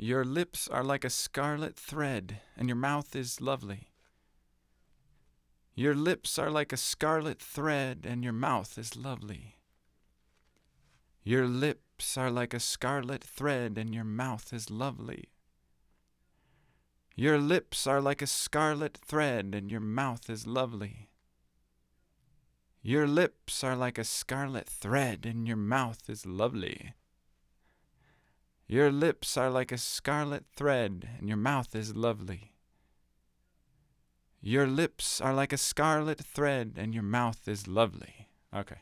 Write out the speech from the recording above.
Your lips are like a scarlet thread, and your mouth is lovely. Your lips are like a scarlet thread, and your mouth is lovely. Your lips are like a scarlet thread, and your mouth is lovely. Your lips are like a scarlet thread, and your mouth is lovely. Your lips are like a scarlet thread, and your mouth is lovely. Your lips are like a scarlet thread, and your mouth is lovely. Your lips are like a scarlet thread, and your mouth is lovely. Okay.